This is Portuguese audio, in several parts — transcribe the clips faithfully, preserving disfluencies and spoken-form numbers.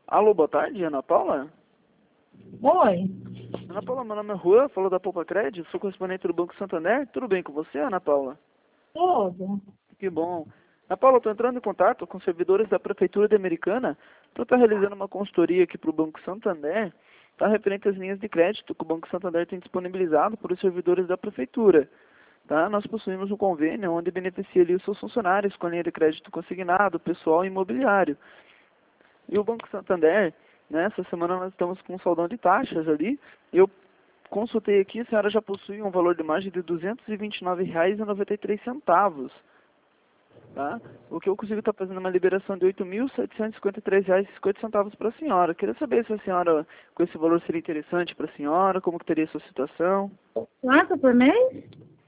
Alô, boa tarde, Ana Paula? Oi, Ana Paula, meu nome é Juan, falo da Poupa Crédito, sou correspondente do Banco Santander. Tudo bem com você, Ana Paula? tudo. Que bom. Ana Paula, estou entrando em contato com servidores da Prefeitura de Americana para estar realizando uma consultoria aqui para o Banco Santander, tá, referente às linhas de crédito que o Banco Santander tem disponibilizado para os servidores da Prefeitura. Tá? Nós possuímos um convênio onde beneficia ali os seus funcionários com a linha de crédito consignado, pessoal e imobiliário. E o Banco Santander, né, essa semana nós estamos com um saldão de taxas ali. Eu consultei aqui, a senhora já possui um valor de margem de duzentos e vinte e nove reais e noventa e três centavos. Tá? O que eu consigo estar fazendo uma liberação de oito mil setecentos e cinquenta e três reais e cinquenta centavos para a senhora. Queria saber se a senhora, com esse valor, seria interessante para a senhora, como que teria a sua situação. Quanto por mês?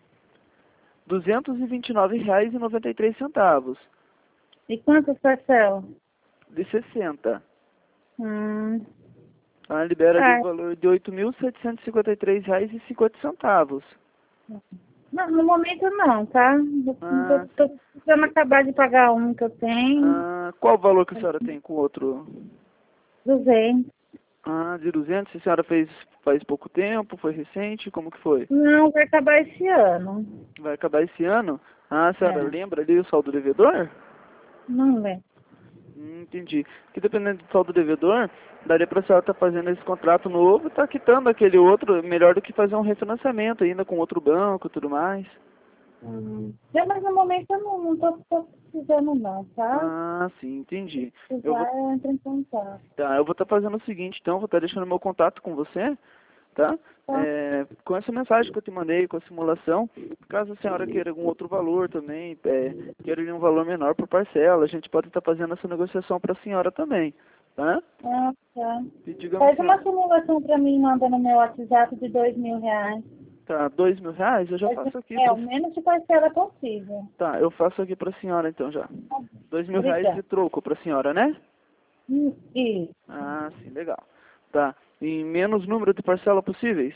duzentos e vinte e nove reais e noventa e três centavos. E quantas parcelas? De sessenta. Hum, Tá? Libera ali ah, o valor de oito mil setecentos e cinquenta e três reais e cinquenta centavos. não, no momento não, tá? Ah, Estou precisando acabar de pagar um que eu tenho. ah, qual o valor que a senhora tem com o outro? duzentos. Ah, de duzentos. A senhora fez faz pouco tempo? Foi recente? Como que foi? Não, vai acabar esse ano. Vai acabar esse ano? Ah, a senhora É, lembra ali o saldo devedor? não lembro. Hum, entendi. Que dependendo do saldo devedor, daria para a senhora estar fazendo esse contrato novo e estar quitando aquele outro, melhor do que fazer um refinanciamento ainda com outro banco e tudo mais. Hum. Já, mas no momento eu não, não tô, tô precisando não, tá? Ah, sim, entendi. Se Eu vou, precisar, eu entro em contato. tá, eu vou estar fazendo o seguinte, então, vou estar deixando meu contato com você, tá? Tá? É, com essa mensagem que eu te mandei, com a simulação, caso a senhora queira algum outro valor também, é, queira um valor menor por parcela, a gente pode estar fazendo essa negociação para a senhora também, tá? Ah, tá. E digamos Faz assim, uma simulação pra mim, manda no meu WhatsApp de dois mil reais. tá, dois mil reais, eu já faço aqui É, para. o menos de parcela possível. Tá, eu faço aqui para a senhora então já. Dois mil reais de Obrigada. troco para a senhora, né? Hum, Isso, Ah, sim, legal. Tá, e menos número de parcela possíveis?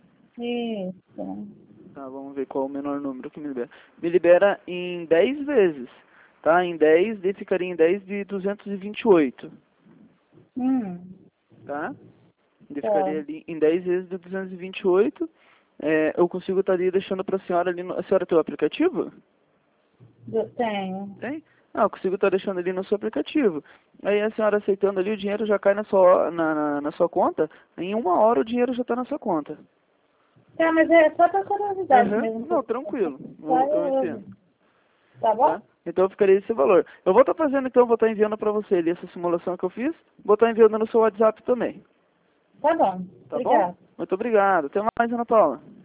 isso. Tá, vamos ver qual é o menor número que me libera. Me libera em dez vezes, tá? Em dez, daí ficaria em dez de duzentos e vinte e oito, Hum, tá? Daí tá. ficaria ali em dez vezes de duzentos e vinte e oito. É, eu consigo estar ali deixando para a senhora ali no... A senhora tem o aplicativo? Eu tenho. Tem? Ah, eu consigo estar deixando ali no seu aplicativo. Aí a senhora aceitando ali, o dinheiro já cai na sua, na, na, na sua conta. Em uma hora o dinheiro já está na sua conta. Tá, mas é só pra curiosidade Aham. mesmo. Não, tranquilo. Tá, Eu, eu eu- entendo. tá bom? Tá? Então ficaria esse valor. Eu vou estar fazendo então, vou estar enviando para você ali essa simulação que eu fiz. Vou estar enviando no seu WhatsApp também. Tá bom. Tá bom? Obrigada. Muito obrigado. Até mais, Ana Paula.